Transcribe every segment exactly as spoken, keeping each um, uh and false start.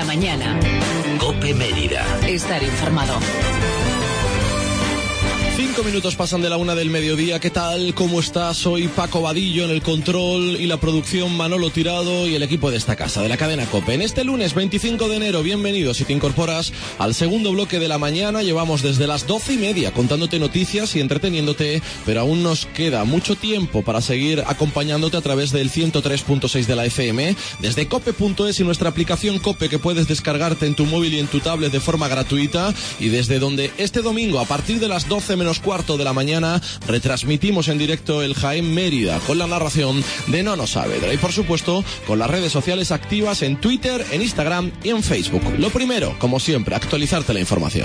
mañana. COPE Mérida. Estar informado. Cinco minutos pasan de la una del mediodía. ¿Qué tal? ¿Cómo estás? Soy Paco Vadillo en el control y la producción, Manolo Tirado y el equipo de esta casa, de la cadena COPE. En este lunes veinticinco de enero, bienvenidos si te incorporas al segundo bloque de la mañana. Llevamos desde las doce y media contándote noticias y entreteniéndote, pero aún nos queda mucho tiempo para seguir acompañándote a través del ciento tres punto seis de la F M, desde cope punto es y nuestra aplicación COPE que puedes descargarte en tu móvil y en tu tablet de forma gratuita, y desde donde este domingo a partir de las doce menos cuarto de la mañana retransmitimos en directo el Jaén Mérida con la narración de Nono Saavedra y por supuesto con las redes sociales activas en Twitter, en Instagram y en Facebook. Lo primero, como siempre, actualizarte la información.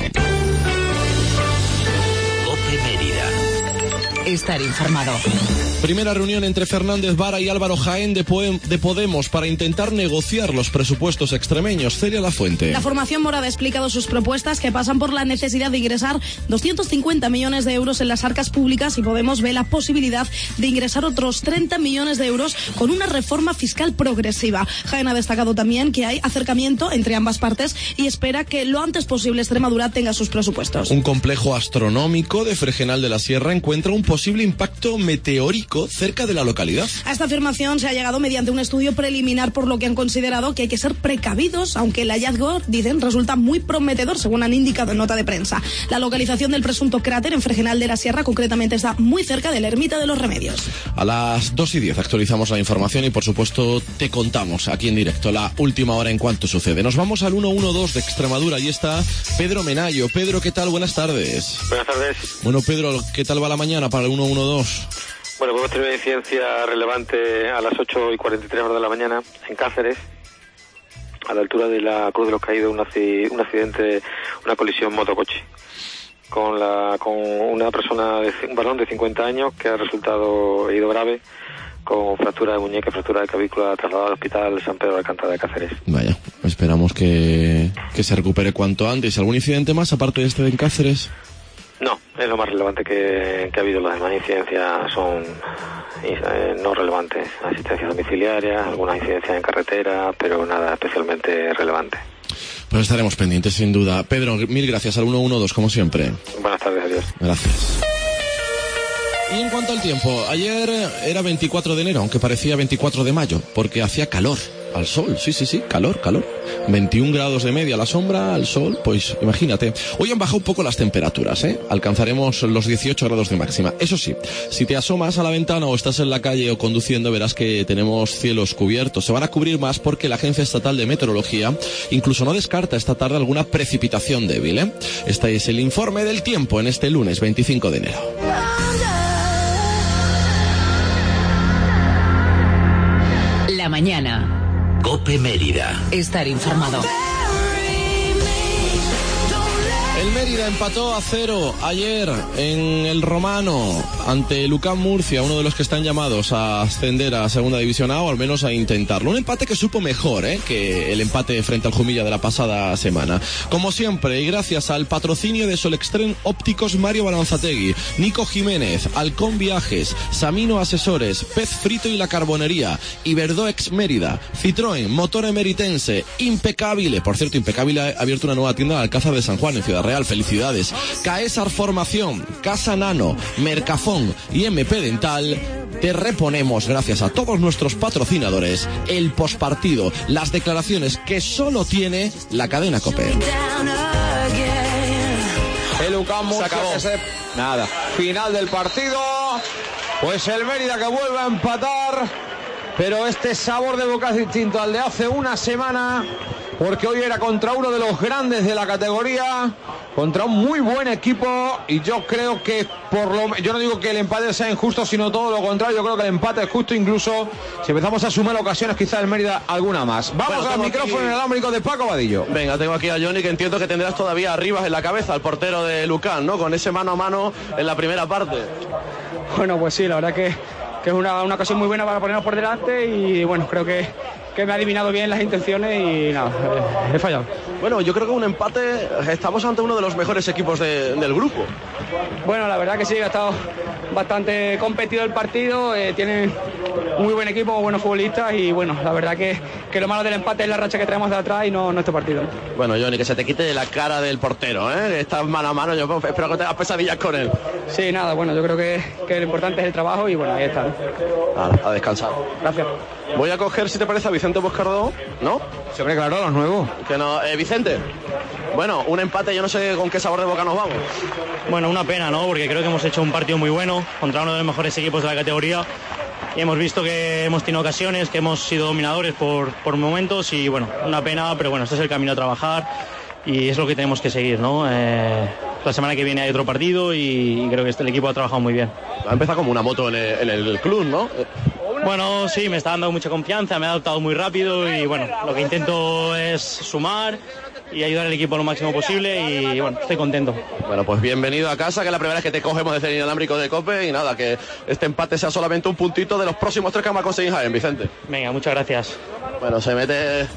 COPE Mérida. Estar informado. Primera reunión entre Fernández Vara y Álvaro Jaén de, Poem, de Podemos para intentar negociar los presupuestos extremeños. Celia Lafuente. La formación morada ha explicado sus propuestas que pasan por la necesidad de ingresar doscientos cincuenta millones de euros en las arcas públicas y Podemos ve la posibilidad de ingresar otros treinta millones de euros con una reforma fiscal progresiva. Jaén ha destacado también que hay acercamiento entre ambas partes y espera que lo antes posible Extremadura tenga sus presupuestos. Un complejo astronómico de Fregenal de la Sierra encuentra un posible impacto meteórico cerca de la localidad. A esta afirmación se ha llegado mediante un estudio preliminar, por lo que han considerado que hay que ser precavidos, aunque el hallazgo, dicen, resulta muy prometedor, según han indicado en nota de prensa. La localización del presunto cráter en Fregenal de la Sierra concretamente está muy cerca de la Ermita de los Remedios. A las dos y diez actualizamos la información y por supuesto te contamos aquí en directo la última hora en cuanto sucede. Nos vamos al ciento doce de Extremadura y está Pedro Menayo. Pedro, ¿qué tal? Buenas tardes. Buenas tardes. Bueno, Pedro, ¿qué tal va la mañana para el ciento doce? Bueno, podemos tener una incidencia relevante a las ocho y cuarenta y tres horas de la mañana en Cáceres, a la altura de la Cruz de los Caídos, un, acc- un accidente, una colisión motocoche con la con una persona, de, un varón de cincuenta años que ha resultado herido grave con fractura de muñeca y fractura de clavícula, trasladado al Hospital San Pedro de Alcántara de Cáceres. Vaya, esperamos que, que se recupere cuanto antes. ¿Algún incidente más aparte de este de en Cáceres? No, es lo más relevante que, que ha habido. Las demás incidencias son eh, no relevantes. Asistencias domiciliarias, algunas incidencias en carretera, pero nada especialmente relevante. Pues estaremos pendientes, sin duda. Pedro, mil gracias al ciento doce, como siempre. Buenas tardes, adiós. Gracias. Y en cuanto al tiempo, ayer era veinticuatro de enero, aunque parecía veinticuatro de mayo, porque hacía calor. Al sol, sí, sí, sí, calor, calor. veintiún grados de media a la sombra, al sol, pues imagínate. Hoy han bajado un poco las temperaturas, ¿eh? Alcanzaremos los dieciocho grados de máxima. Eso sí, si te asomas a la ventana o estás en la calle o conduciendo, verás que tenemos cielos cubiertos. Se van a cubrir más porque la Agencia Estatal de Meteorología incluso no descarta esta tarde alguna precipitación débil, ¿eh? Este es el informe del tiempo en este lunes veinticinco de enero. La mañana. COPE Mérida. Estar informado. El Mérida empató a cero ayer en el Romano ante el U C A M Murcia, uno de los que están llamados a ascender a Segunda División A o al menos a intentarlo. Un empate que supo mejor ¿eh? que el empate frente al Jumilla de la pasada semana. Como siempre, y gracias al patrocinio de Solextren Ópticos Mario Balanzategui, Nico Jiménez, Halcón Viajes, Samino Asesores, Pez Frito y la Carbonería, Iberdoex Mérida, Citroën, Motor Emeritense, Impecabile. Por cierto, Impecabile ha abierto una nueva tienda en Alcázar de San Juan, en Ciudad Real. Felicidades. Caesar Formación, Casa Nano, Mercafón y M P Dental. Te reponemos, gracias a todos nuestros patrocinadores, el pospartido, las declaraciones que solo tiene la cadena COPE. El U C A M Murcia que se... Nada. Final del partido. Pues el Mérida que vuelve a empatar. Pero este sabor de boca es distinto al de hace una semana, porque hoy era contra uno de los grandes de la categoría, contra un muy buen equipo, y yo creo que por lo yo no digo que el empate sea injusto, sino todo lo contrario. Yo creo que el empate es justo, incluso si empezamos a sumar ocasiones, quizás el Mérida alguna más. Vamos bueno, al micrófono aquí... inalámbrico de Paco Vadillo. Venga, tengo aquí a Johnny, que entiendo que tendrás todavía arriba en la cabeza al portero de U C A M, ¿no? Con ese mano a mano en la primera parte. Bueno, pues sí, la verdad que, que es una, una ocasión muy buena para ponernos por delante, y bueno, creo que que me ha adivinado bien las intenciones y nada, he fallado. Bueno, yo creo que un empate, estamos ante uno de los mejores equipos de, del grupo. Bueno, la verdad que sí, ha estado bastante competido el partido, eh, tienen muy buen equipo, muy buenos futbolistas y bueno, la verdad que, que lo malo del empate es la racha que traemos de atrás y no, no este partido. Bueno, Johnny, que se te quite de la cara del portero, ¿eh? Estás mano a mano, yo espero que tengas pesadillas con él. Sí, nada, bueno, yo creo que, que lo importante es el trabajo y bueno, ahí está. A, a descansar. Gracias. Voy a coger, si te parece, a Vicente Boscardó, ¿no? Sí, hombre, claro, los nuevos. Que no, eh, Vicente, bueno, un empate, yo no sé con qué sabor de boca nos vamos. Bueno, una pena, ¿no? Porque creo que hemos hecho un partido muy bueno contra uno de los mejores equipos de la categoría y hemos visto que hemos tenido ocasiones, que hemos sido dominadores por, por momentos y bueno, una pena, pero bueno, este es el camino a trabajar y es lo que tenemos que seguir, ¿no? Eh, la semana que viene hay otro partido y, y creo que este, el equipo ha trabajado muy bien. Ha empezado como una moto en el, en el club, ¿no? Bueno, sí, me está dando mucha confianza, me ha adaptado muy rápido y bueno, lo que intento es sumar y ayudar al equipo lo máximo posible y bueno, estoy contento. Bueno, pues bienvenido a casa, que es la primera vez que te cogemos desde el inalámbrico de COPE y nada, que este empate sea solamente un puntito de los próximos tres que vamos a conseguir en Jaén, Vicente. Venga, muchas gracias. Bueno, se mete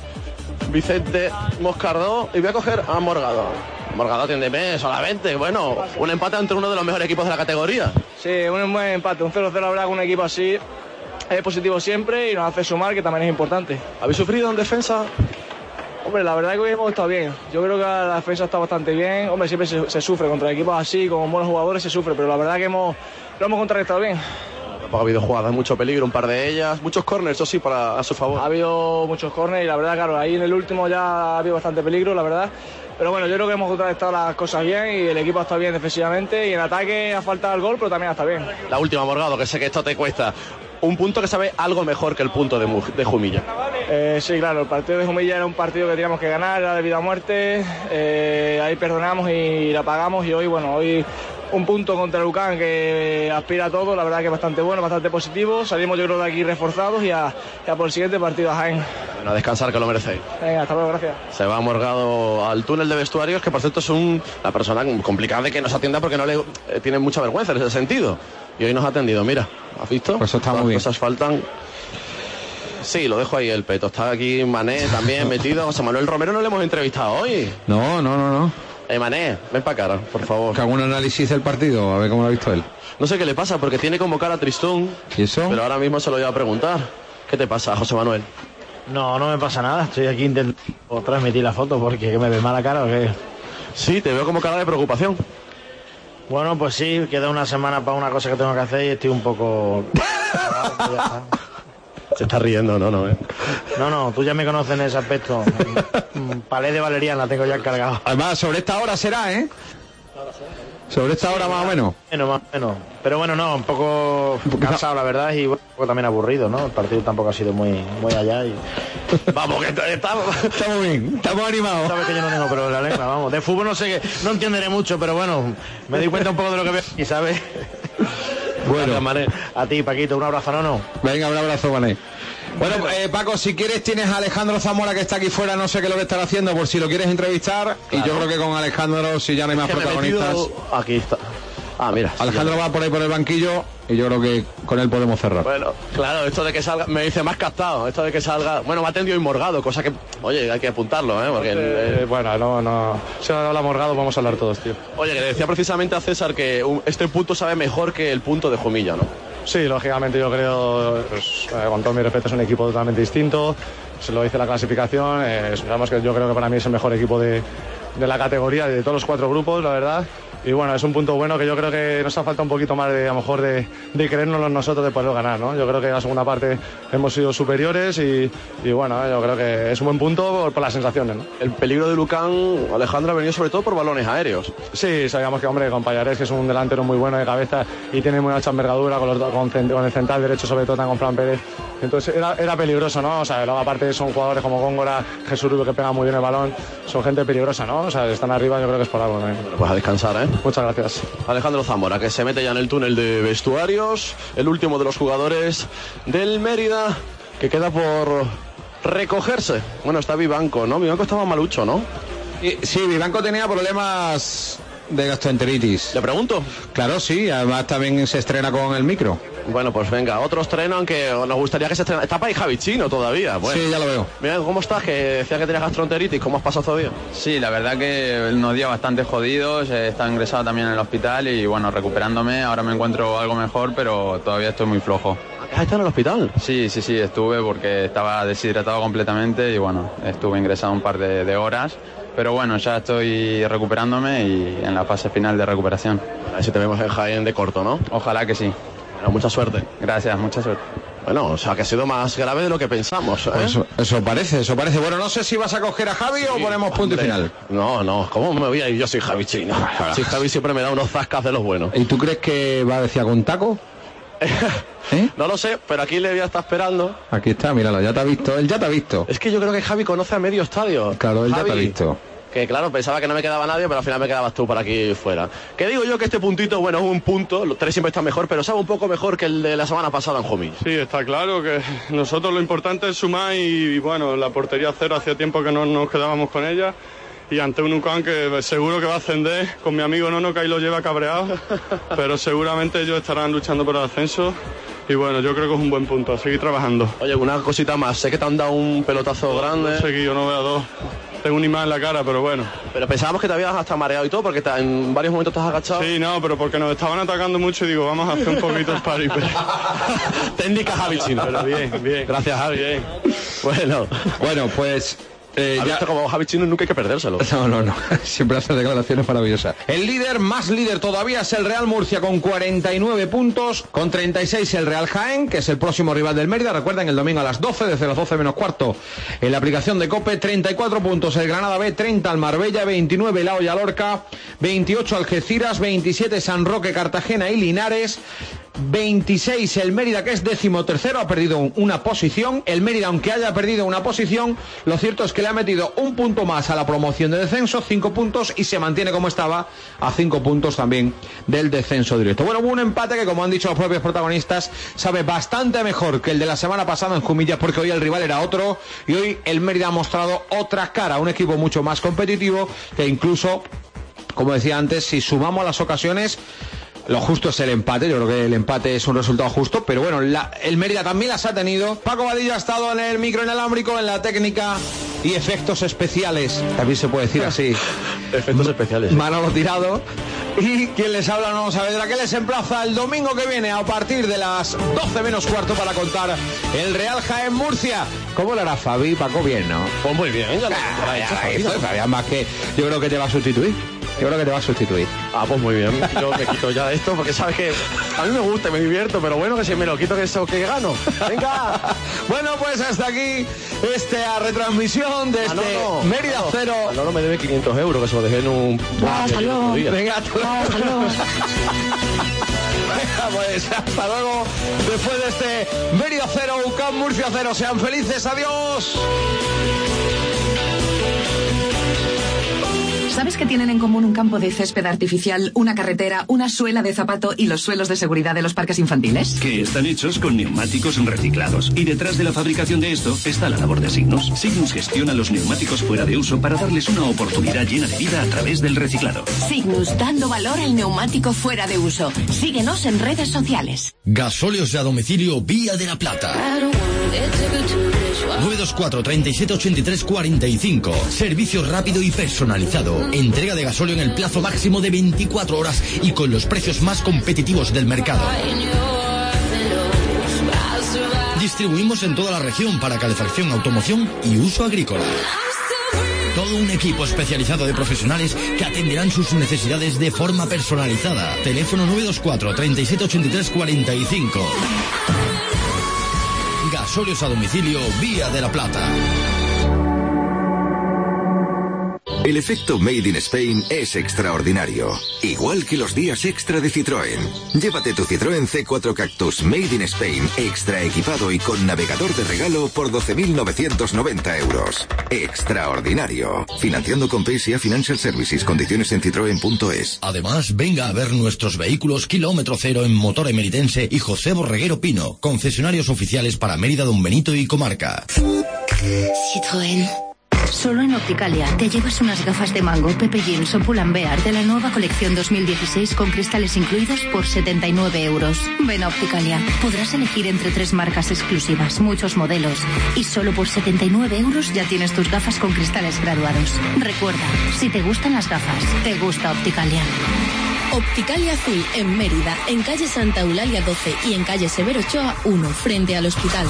Vicente Boscardó y voy a coger a Morgado. Morgado, atiéndeme solamente, bueno, un empate entre uno de los mejores equipos de la categoría. Sí, un buen empate, un cero cero, la verdad, con un equipo así es positivo siempre y nos hace sumar, que también es importante. ¿Habéis sufrido en defensa? Hombre, la verdad es que hoy hemos estado bien. Yo creo que la defensa está bastante bien. Hombre, siempre se, se sufre contra equipos así, con buenos jugadores se sufre, pero la verdad que hemos, lo hemos contrarrestado bien. Tampoco ha habido jugadas, mucho peligro, un par de ellas, muchos córners, eso sí, para, a su favor. Ha habido muchos córners y la verdad, claro, ahí en el último ya ha habido bastante peligro, la verdad. Pero bueno, yo creo que hemos contrarrestado las cosas bien y el equipo ha estado bien defensivamente y en ataque ha faltado el gol, pero también está bien. La última, Morgado, que sé que esto te cuesta. Un punto que sabe algo mejor que el punto de, de Jumilla. Eh, sí, claro, el partido de Jumilla era un partido que teníamos que ganar, era de vida o muerte, eh, ahí perdonamos y la pagamos y hoy, bueno, hoy un punto contra Lucán que aspira a todo, la verdad que es bastante bueno, bastante positivo, salimos yo creo de aquí reforzados y a, y a por el siguiente partido a Jaén. Bueno, a descansar, que lo merecéis. Venga, hasta luego, gracias. Se va Morgado al túnel de vestuarios, que por cierto es un, la persona complicada de que nos atienda porque no le eh, tiene mucha vergüenza en ese sentido. Y hoy nos ha atendido, mira, ¿has visto? Pues eso está muy bien. Las cosas faltan. Sí, lo dejo ahí el peto. Está aquí Mané también metido. José Manuel Romero no le hemos entrevistado hoy. No, no, no, no. Eh, Mané, ven para cara, por favor. Que haga un análisis del partido, a ver cómo lo ha visto él. No sé qué le pasa, porque tiene como cara tristón. ¿Y eso? Pero ahora mismo se lo voy a preguntar. ¿Qué te pasa, José Manuel? No, no me pasa nada. Estoy aquí intentando transmitir la foto porque ¿que me ve mala cara o qué? Sí, te veo como cara de preocupación. Bueno, pues sí, queda una semana para una cosa que tengo que hacer y estoy un poco... Se está riendo, no, no, ¿eh? No, no, tú ya me conoces en ese aspecto. Palé de valeriana tengo ya cargado. Además, sobre esta hora será, ¿eh? Sobre esta sí, hora más o menos. Menos, más o menos. Pero bueno, no, un poco cansado, la verdad, y un poco también aburrido, ¿no? El partido tampoco ha sido muy, muy allá y... Vamos, que estamos... Estamos bien, estamos animados. Sabes que yo no tengo pero la lengua, vamos. De fútbol no sé qué, no entenderé mucho, pero bueno, me doy cuenta un poco de lo que veo y sabes... Bueno, Mané. A ti, Paquito, un abrazo, ¿no? no? Venga, un abrazo, Mané. Bueno, eh, Paco, si quieres tienes a Alejandro Zamora que está aquí fuera, no sé qué es lo que estará haciendo, por si lo quieres entrevistar. Claro. Y yo creo que con Alejandro, si ya no hay más protagonistas... Metido... Aquí está. Ah, mira. Alejandro sí, va por ahí por el banquillo y yo creo que con él podemos cerrar. Bueno, claro, esto de que salga, me dice más captado, esto de que salga, bueno, me ha atendido y Morgado, cosa que, oye, hay que apuntarlo, ¿eh? Porque, eh, eh, bueno, no, no, si no habla Morgado vamos a hablar todos, tío. Oye, que le decía precisamente a César que un, este punto sabe mejor que el punto de Jumilla, ¿no? Sí, lógicamente yo creo, pues, eh, con todo mi respeto, es un equipo totalmente distinto, se lo dice la clasificación, eh, digamos que yo creo que para mí es el mejor equipo de, de la categoría, de todos los cuatro grupos, la verdad. Y bueno, es un punto bueno que yo creo que nos ha faltado un poquito más de, a lo mejor, de, de creernos nosotros de poder ganar, ¿no? Yo creo que en la segunda parte hemos sido superiores y, y bueno, yo creo que es un buen punto por, por las sensaciones, ¿no? El peligro de Lucán, Alejandro, ha venido sobre todo por balones aéreos. Sí, sabíamos que, hombre, con Pallares, que es un delantero muy bueno de cabeza y tiene muy mucha envergadura, con, los, con, con el central derecho sobre todo, con Fran Pérez. Entonces era, era peligroso, ¿no? O sea, luego aparte son jugadores como Góngora, Jesús Rubio, que pegan muy bien el balón, son gente peligrosa, ¿no? O sea, están arriba, yo creo que es por algo, ¿no? Bueno, pues a descansar, ¿eh? Muchas gracias. Alejandro Zamora, que se mete ya en el túnel de vestuarios, el último de los jugadores del Mérida, que queda por recogerse. Bueno, está Vivanco, ¿no? Vivanco estaba malucho, ¿no? Sí, Vivanco tenía problemas de gastroenteritis. ¿Le pregunto? Claro, sí, además también se estrena con el micro. Bueno, pues venga, otro estreno, aunque nos gustaría que se estrene. Está para ahí Javi Chino todavía. Bueno. Sí, ya lo veo. Mira, ¿cómo estás? Que decías que tenías gastroenteritis. ¿Cómo has pasado todo día? Sí, la verdad que unos días bastante jodidos. He estado ingresado también en el hospital y bueno, recuperándome. Ahora me encuentro algo mejor, pero todavía estoy muy flojo. ¿Has estado en el hospital? Sí, sí, sí, estuve porque estaba deshidratado completamente y bueno, estuve ingresado un par de, de horas. Pero bueno, ya estoy recuperándome y en la fase final de recuperación. A ver si te vemos en Jaén de corto, ¿no? Ojalá que sí. Bueno, mucha suerte. Gracias, mucha suerte. Bueno, o sea, que ha sido más grave de lo que pensamos, ¿eh? Pues eso, eso parece, eso parece. Bueno, no sé si vas a coger a Javi sí, o ponemos punto hombre. y final. No, no, ¿cómo me voy a ir? Yo soy Javi Chino. Sí, Javi siempre me da unos zascas de los buenos. ¿Y tú crees que va a decir con taco? ¿Eh? No lo sé, pero aquí le voy a estar esperando. Aquí está, míralo, ya te ha visto, él ya te ha visto. Es que yo creo que Javi conoce a medio estadio. Claro, él Javi, ya te ha visto. Que claro, pensaba que no me quedaba nadie, pero al final me quedabas tú por aquí fuera. Que digo yo que este puntito, bueno, es un punto, los tres siempre están mejor, pero sabe un poco mejor que el de la semana pasada en Jomil. Sí, está claro que nosotros lo importante es sumar y, y bueno, la portería cero hacía tiempo que no nos quedábamos con ella. Y ante un Ucán que seguro que va a ascender, con mi amigo Nono que ahí lo lleva cabreado, pero seguramente ellos estarán luchando por el ascenso. Y bueno, yo creo que es un buen punto, a seguir trabajando. Oye, una cosita más, sé que te han dado un pelotazo no, grande. No sé que yo no veo dos. Tengo un imán en la cara, pero bueno. Pero pensábamos que te habías hasta mareado y todo, porque te, en varios momentos te has agachado. Sí, no, pero porque nos estaban atacando mucho y digo, vamos a hacer un poquito el party. Pero... Técnica Javi Chino. Pero bien, bien. Gracias, Javi. Bien. Bueno. Bueno, pues... Eh, ya... como Javi Chino nunca hay que perdérselo. No, no, no. Siempre hace declaraciones maravillosas. El líder, más líder todavía, es el Real Murcia con cuarenta y nueve puntos. Con treinta y seis el Real Jaén, que es el próximo rival del Mérida. Recuerden, el domingo a las doce, desde las doce menos cuarto, en la aplicación de COPE. treinta y cuatro puntos el Granada B, treinta el Marbella, veintinueve el Oya Lorca, veintiocho Algeciras, veintisiete San Roque, Cartagena y Linares. veintiséis el Mérida, que es decimotercero, ha perdido una posición. El Mérida, aunque haya perdido una posición, lo cierto es que le ha metido un punto más a la promoción de descenso, cinco puntos, y se mantiene como estaba a cinco puntos también del descenso directo. Bueno, hubo un empate que, como han dicho los propios protagonistas, sabe bastante mejor que el de la semana pasada en Jumilla, porque hoy el rival era otro y hoy el Mérida ha mostrado otra cara, un equipo mucho más competitivo, que incluso, como decía antes, si sumamos las ocasiones, lo justo es el empate. Yo creo que el empate es un resultado justo, pero bueno, la, el Mérida también las ha tenido. Paco Vadillo ha estado en el micro inalámbrico, en la técnica y efectos especiales, también se puede decir así. Efectos especiales. Manolo Tirado. Y quien les habla, no Saavedra, que les emplaza el domingo que viene a partir de las doce menos cuarto para contar el Real Jaén Murcia. ¿Cómo lo hará Fabi? Paco, bien, ¿no? Pues muy bien. Ya lo ah, ya, hecho, Fabi, además que yo creo que te va a sustituir. Yo creo que te va a sustituir. Ah, pues muy bien. Yo me quito ya esto porque sabes que a mí me gusta, me divierto, pero bueno, que si me lo quito que eso que gano. Venga. Bueno, pues hasta aquí esta retransmisión de este no, no, Mérida no, cero. No, no me debe quinientos euros, que se lo dejé en un... Ah, hasta luego. Venga, hasta luego. Venga, pues hasta luego. Después de este Mérida cero, U C A M Murcia cero. Sean felices, adiós. ¿Sabes que tienen en común un campo de césped artificial, una carretera, una suela de zapato y los suelos de seguridad de los parques infantiles? Que están hechos con neumáticos reciclados. Y detrás de la fabricación de esto está la labor de Signus. Signus gestiona los neumáticos fuera de uso para darles una oportunidad llena de vida a través del reciclado. Signus, dando valor al neumático fuera de uso. Síguenos en redes sociales. Gasóleos a domicilio Vía de la Plata. nueve dos cuatro, treinta y siete, ochenta y tres, cuarenta y cinco. Servicio rápido y personalizado. Entrega de gasóleo en el plazo máximo de veinticuatro horas y con los precios más competitivos del mercado. Distribuimos en toda la región para calefacción, automoción y uso agrícola. Todo un equipo especializado de profesionales que atenderán sus necesidades de forma personalizada. Teléfono nueve dos cuatro, treinta y siete, ochenta y tres, cuarenta y cinco. Gasóleos a domicilio Vía de la Plata. El efecto Made in Spain es extraordinario, igual que los días extra de Citroën. Llévate tu Citroën C cuatro Cactus Made in Spain, extra equipado y con navegador de regalo por doce mil novecientos noventa euros. Extraordinario. Financiando con P S A Financial Services. Condiciones en citroen punto es. Además, venga a ver nuestros vehículos kilómetro cero en motor emeritense y José Borreguero Pino, concesionarios oficiales para Mérida, Don Benito y comarca. Citroën. Solo en Opticalia te llevas unas gafas de Mango, Pepe Jeans o Pull&Bear de la nueva colección dos mil dieciséis con cristales incluidos por setenta y nueve euros. Ven a Opticalia. Podrás elegir entre tres marcas exclusivas, muchos modelos. Y solo por setenta y nueve euros ya tienes tus gafas con cristales graduados. Recuerda, si te gustan las gafas, te gusta Opticalia. Opticalia Azul en Mérida, en calle Santa Eulalia doce y en calle Severo Ochoa uno, frente al hospital.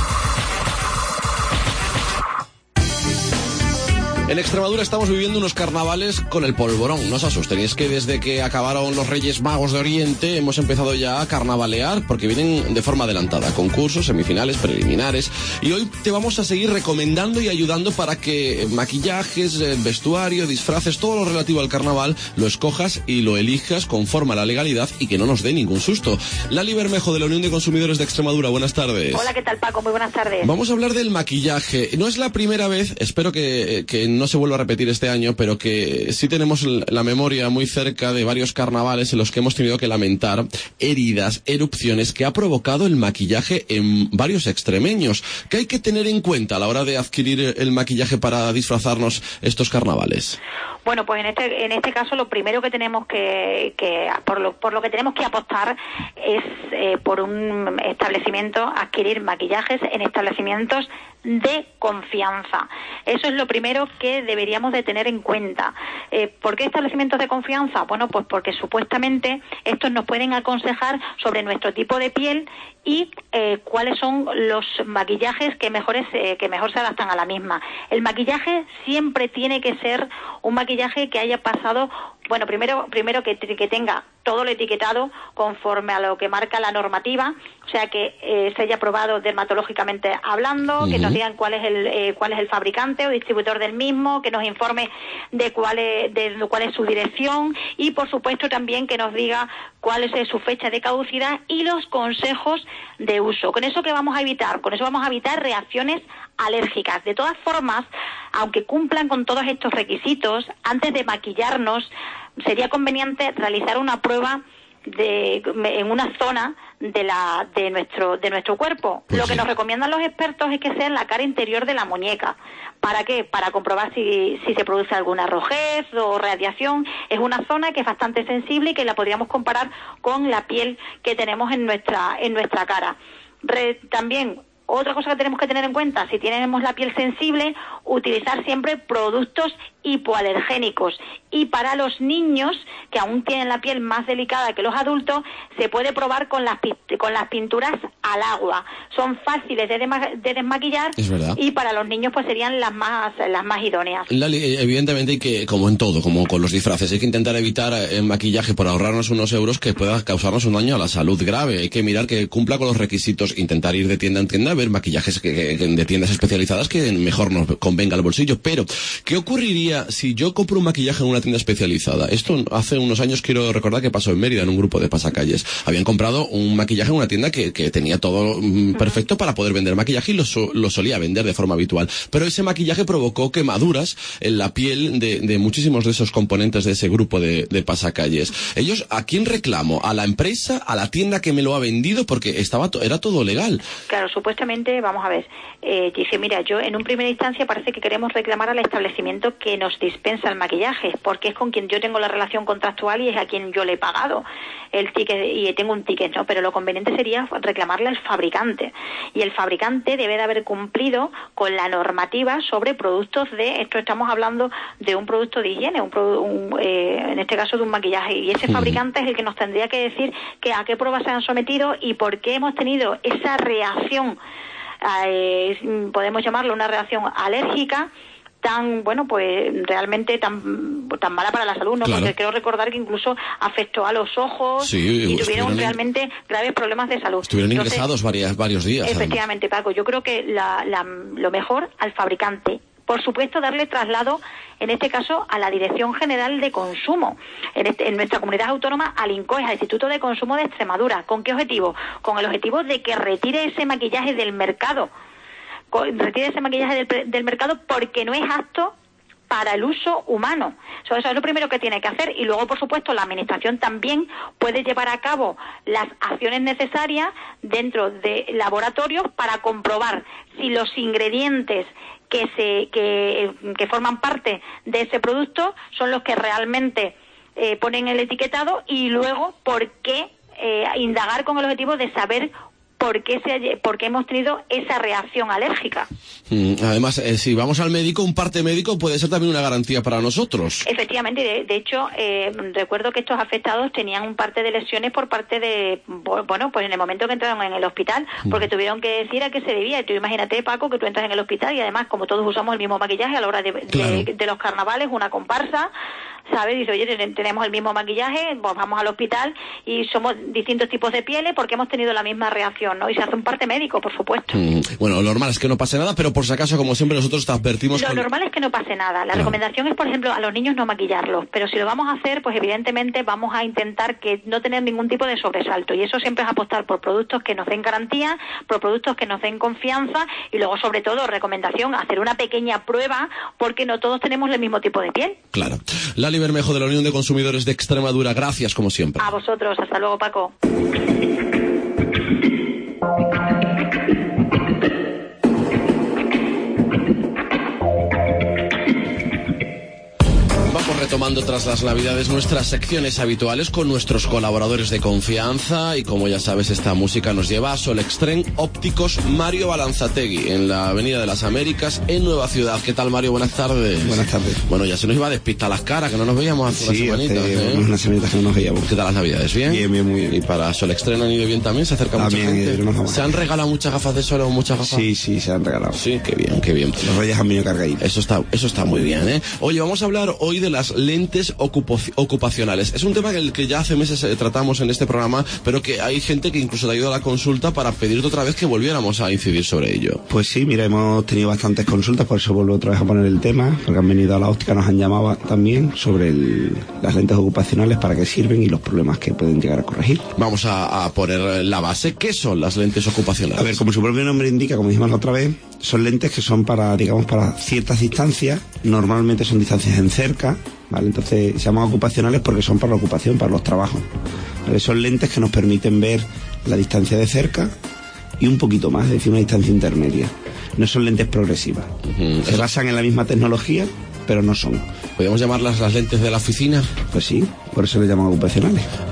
En Extremadura estamos viviendo unos carnavales con el polvorón, no os asusten, y es que desde que acabaron los Reyes Magos de Oriente hemos empezado ya a carnavalear porque vienen de forma adelantada, concursos, semifinales, preliminares, y hoy te vamos a seguir recomendando y ayudando para que maquillajes, vestuario, disfraces, todo lo relativo al carnaval lo escojas y lo elijas conforme a la legalidad y que no nos dé ningún susto. Lali Bermejo de la Unión de Consumidores de Extremadura, buenas tardes. Hola, ¿qué tal, Paco? Muy buenas tardes. Vamos a hablar del maquillaje. No es la primera vez, espero que, que no se vuelva a repetir este año, pero que sí tenemos la memoria muy cerca de varios carnavales en los que hemos tenido que lamentar heridas, erupciones que ha provocado el maquillaje en varios extremeños. ¿Qué hay que tener en cuenta a la hora de adquirir el maquillaje para disfrazarnos estos carnavales? Bueno, pues en este en este caso lo primero que tenemos que, que por lo por lo que tenemos que apostar es eh, por un establecimiento, adquirir maquillajes en establecimientos de confianza. Eso es lo primero que deberíamos de tener en cuenta. Eh, ¿Por qué establecimientos de confianza? Bueno, pues porque supuestamente estos nos pueden aconsejar sobre nuestro tipo de piel y eh, cuáles son los maquillajes que mejores eh, que mejor se adaptan a la misma. El maquillaje siempre tiene que ser un maquillaje que haya pasado, bueno, primero primero que, que tenga todo lo etiquetado conforme a lo que marca la normativa, o sea que eh, se haya probado dermatológicamente hablando, uh-huh. que nos digan cuál es el eh, cuál es el fabricante o distribuidor del mismo, que nos informe de cuál es de cuál es su dirección y por supuesto también que nos diga cuál es su fecha de caducidad y los consejos de uso. Con eso, ¿qué vamos a evitar? Con eso vamos a evitar reacciones alérgicas. De todas formas, aunque cumplan con todos estos requisitos, antes de maquillarnos sería conveniente realizar una prueba de en una zona de la de nuestro de nuestro cuerpo. Pues lo que sí. Nos recomiendan los expertos es que sea en la cara interior de la muñeca. ¿Para qué? Para comprobar si si se produce alguna rojez o radiación. Es una zona que es bastante sensible y que la podríamos comparar con la piel que tenemos en nuestra en nuestra cara. Re, también otra cosa que tenemos que tener en cuenta, si tenemos la piel sensible, utilizar siempre productos hipoalergénicos. Y para los niños, que aún tienen la piel más delicada que los adultos, se puede probar con las, con las pinturas al agua. Son fáciles de, desma de desmaquillar y para los niños pues serían las más las más idóneas. Lali, evidentemente hay que, como en todo, como con los disfraces, hay que intentar evitar el maquillaje por ahorrarnos unos euros que pueda causarnos un daño a la salud grave. Hay que mirar que cumpla con los requisitos, intentar ir de tienda en tienda, ver maquillajes que, que, de tiendas especializadas que mejor nos convenga al bolsillo. Pero, ¿qué ocurriría si yo compro un maquillaje en una tienda especializada? Esto hace unos años, quiero recordar que pasó en Mérida, en un grupo de pasacalles. Habían comprado un maquillaje en una tienda que, que tenía todo mm, perfecto para poder vender maquillaje y lo, so, lo solía vender de forma habitual. Pero ese maquillaje provocó quemaduras en la piel de, de muchísimos de esos componentes de ese grupo de, de pasacalles. Ellos, ¿a quién reclamo? ¿A la empresa? ¿A la tienda que me lo ha vendido? Porque estaba to era todo legal. Claro, supuestamente, vamos a ver, eh, dice, mira, yo en un primera instancia parece que queremos reclamar al establecimiento que nos dispensa el maquillaje, porque es con quien yo tengo la relación contractual y es a quien yo le he pagado el ticket y tengo un ticket, ¿no? Pero lo conveniente sería reclamarle al fabricante y el fabricante debe de haber cumplido con la normativa sobre productos de, esto estamos hablando de un producto de higiene, un, un eh, en este caso de un maquillaje, y ese fabricante es el que nos tendría que decir que a qué pruebas se han sometido y por qué hemos tenido esa reacción, eh, podemos llamarlo una reacción alérgica, tan, bueno, pues realmente tan tan mala para la salud, ¿no? Claro. Porque creo recordar que incluso afectó a los ojos, sí, y tuvieron realmente graves problemas de salud. Estuvieron Entonces, ingresados varias, varios días. Efectivamente, además. Paco, yo creo que la, la, lo mejor al fabricante. Por supuesto, darle traslado, en este caso, a la Dirección General de Consumo, en, este, en nuestra comunidad autónoma, al INCOES, al Instituto de Consumo de Extremadura. ¿Con qué objetivo? Con el objetivo de que retire ese maquillaje del mercado. Retire ese maquillaje del, del mercado porque no es apto para el uso humano. Eso, eso es lo primero que tiene que hacer. Y luego, por supuesto, la Administración también puede llevar a cabo las acciones necesarias dentro de laboratorios para comprobar si los ingredientes que se que, que forman parte de ese producto son los que realmente eh, ponen el etiquetado, y luego por qué eh, indagar con el objetivo de saber por qué, se, por qué hemos tenido esa reacción alérgica. Además, eh, si vamos al médico, un parte médico puede ser también una garantía para nosotros. Efectivamente, de, de hecho, eh, recuerdo que estos afectados tenían un parte de lesiones por parte de, bueno, pues en el momento que entraron en el hospital, porque mm. tuvieron que decir a qué se debía. Y tú imagínate, Paco, que tú entras en el hospital y además, como todos usamos el mismo maquillaje a la hora de, claro. de, de los carnavales, una comparsa, ¿sabes? Dice, oye, tenemos el mismo maquillaje, pues vamos al hospital y somos distintos tipos de pieles porque hemos tenido la misma reacción, ¿no? Y se hace un parte médico, por supuesto. Mm, bueno, lo normal es que no pase nada, pero por si acaso, como siempre, nosotros te advertimos... Lo con... normal es que no pase nada. La claro. recomendación es, por ejemplo, a los niños no maquillarlos, pero si lo vamos a hacer, pues evidentemente vamos a intentar que no tener ningún tipo de sobresalto, y eso siempre es apostar por productos que nos den garantía, por productos que nos den confianza, y luego, sobre todo, recomendación, hacer una pequeña prueba, porque no todos tenemos el mismo tipo de piel. Claro. Lali Bermejo, de la Unión de Consumidores de Extremadura, gracias como siempre. A vosotros, hasta luego, Paco. Vamos retomando tras las Navidades nuestras secciones habituales con nuestros colaboradores de confianza, y como ya sabes, esta música nos lleva a Solextren Ópticos Mario Balanzategui, en la Avenida de las Américas, en Nueva Ciudad. ¿Qué tal, Mario? Buenas tardes. Buenas tardes. Bueno, ya se nos iba a despistar las caras, que no nos veíamos hace sí, unas semanitas. hace ¿eh? unas semanitas que no nos veíamos. ¿Qué tal las Navidades? ¿Bien? Bien, bien, muy bien. ¿Y para Solextren han ido bien también? ¿Se acerca mucha gente? ¿Se han regalado muchas gafas de sol o muchas gafas? Sí, sí, se han regalado. Sí, qué bien, qué bien. Los reyes han venido cargaditos. Eso está, eso está muy bien, ¿eh? Oye, vamos a hablar hoy de las lentes ocupacionales. Es un tema que, que ya hace meses eh, tratamos en este programa, pero que hay gente que incluso te ha ido a la consulta para pedirte otra vez que volviéramos a incidir sobre ello. Pues sí, mira, hemos tenido bastantes consultas, por eso vuelvo otra vez a poner el tema, porque han venido a la óptica, nos han llamado también sobre el, las lentes ocupacionales, para qué sirven y los problemas que pueden llegar a corregir. Vamos a, a poner la base. ¿Qué son las lentes ocupacionales? A ver, como su propio nombre indica, como dijimos la otra vez, son lentes que son para, digamos, para ciertas distancias. Normalmente son distancias en cerca, ¿vale? Entonces se llaman ocupacionales porque son para la ocupación, para los trabajos, ¿vale? Son lentes que nos permiten ver la distancia de cerca y un poquito más, es decir, una distancia intermedia. No son lentes progresivas. Uh-huh. Se basan en la misma tecnología, pero no son. ¿Podríamos llamarlas las lentes de la oficina? Pues sí, por eso le llaman ocupacionales. Y,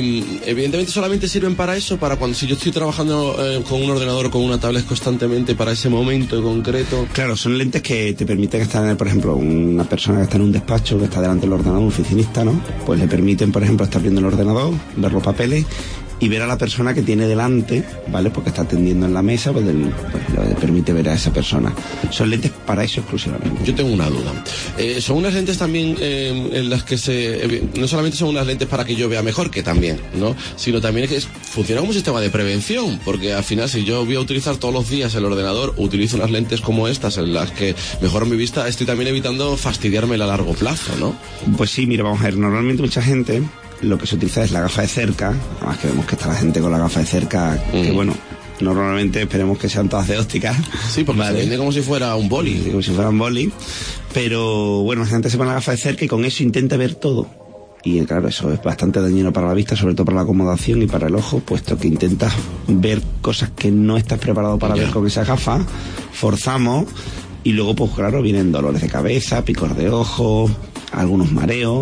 y evidentemente solamente sirven para eso, para cuando si yo estoy trabajando eh, con un ordenador o con una tablet constantemente para ese momento concreto. Claro, son lentes que te permiten estar, por ejemplo, una persona que está en un despacho, que está delante del ordenador, un oficinista, ¿no? Pues le permiten, por ejemplo, estar viendo el ordenador, ver los papeles y ver a la persona que tiene delante, ¿vale? Porque está atendiendo en la mesa, pues, del, pues le permite ver a esa persona. Son lentes para eso exclusivamente. Yo tengo una duda. Eh, son unas lentes también eh, en las que se... Eh, no solamente son unas lentes para que yo vea mejor, que también, ¿no? Sino también es que es, funciona como un sistema de prevención, porque al final si yo voy a utilizar todos los días el ordenador, utilizo unas lentes como estas en las que mejoran mi vista, estoy también evitando fastidiarme a largo plazo, ¿no? Pues sí, mira, vamos a ver, normalmente mucha gente... lo que se utiliza es la gafa de cerca, además que vemos que está la gente con la gafa de cerca, mm. que bueno, normalmente esperemos que sean todas de óptica. Sí, porque ¿vale? Se vende como si fuera un boli. Sí, como si fuera un boli, pero bueno, la gente se pone la gafa de cerca y con eso intenta ver todo. Y claro, eso es bastante dañino para la vista, sobre todo para la acomodación y para el ojo, puesto que intentas ver cosas que no estás preparado para ya. ver con esa gafa, forzamos, y luego pues claro, vienen dolores de cabeza, picos de ojo, algunos mareos.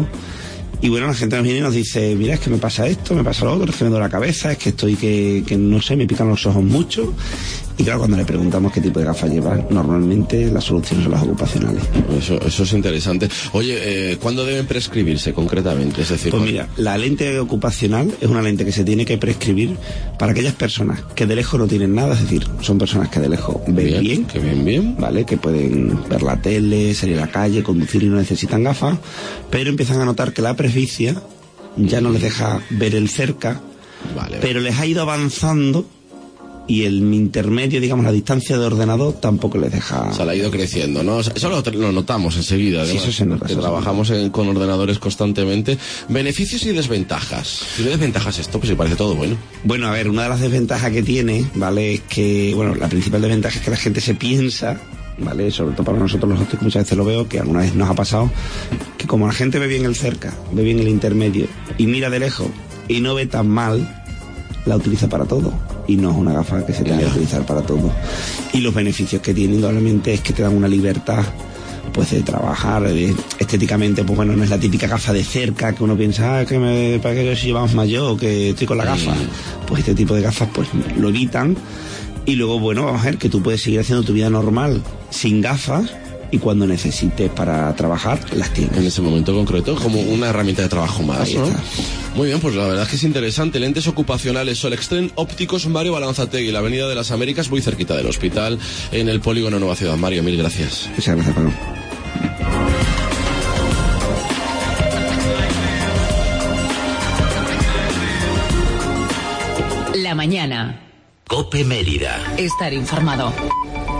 Y bueno, la gente nos viene y nos dice, mira, es que me pasa esto, me pasa lo otro, es que me duele la cabeza, es que estoy que, que no sé, me pican los ojos mucho. Y claro, cuando le preguntamos qué tipo de gafas lleva, normalmente las soluciones son las ocupacionales. Eso, eso es interesante. Oye, eh, ¿cuándo deben prescribirse concretamente? Es decir, pues mira, la lente ocupacional es una lente que se tiene que prescribir para aquellas personas que de lejos no tienen nada, es decir, son personas que de lejos ven bien, bien que ven bien, ¿vale? Que pueden ver la tele, salir a la calle, conducir y no necesitan gafas, pero empiezan a notar que la presbicia ya no les deja ver el cerca, vale, pero les ha ido avanzando. Y el intermedio, digamos, la distancia de ordenador tampoco les deja... O sea, la ha ido creciendo, ¿no? Eso lo, lo notamos enseguida. Además, sí, eso se nota. Que trabajamos en, con ordenadores constantemente. Beneficios y desventajas. ¿Tiene desventajas esto? Pues sí, parece todo bueno. Bueno, a ver, una de las desventajas que tiene, ¿vale? Es que, bueno, la principal desventaja es que la gente se piensa, ¿vale? Sobre todo para nosotros los ópticos, muchas veces lo veo, que alguna vez nos ha pasado, que como la gente ve bien el cerca, ve bien el intermedio y mira de lejos y no ve tan mal, la utiliza para todo y no es una gafa que se tenga que utilizar para todo. Y los beneficios que tiene indudablemente es que te dan una libertad pues de trabajar de, estéticamente, pues bueno, no es la típica gafa de cerca que uno piensa, ah, que me, para que si llevamos mayor, que estoy con la gafa. Pues este tipo de gafas pues lo evitan. Y luego, bueno, vamos a ver que tú puedes seguir haciendo tu vida normal sin gafas y cuando necesites para trabajar, las tienes. En ese momento concreto, como una herramienta de trabajo más, ¿no? Muy bien, pues la verdad es que es interesante. Lentes ocupacionales Solextren ópticos Mario Balanzategui, la Avenida de las Américas, muy cerquita del hospital, en el polígono Nueva Ciudad. Mario, mil gracias. Muchas gracias, Pablo. La mañana. COPE Mérida. Estar informado.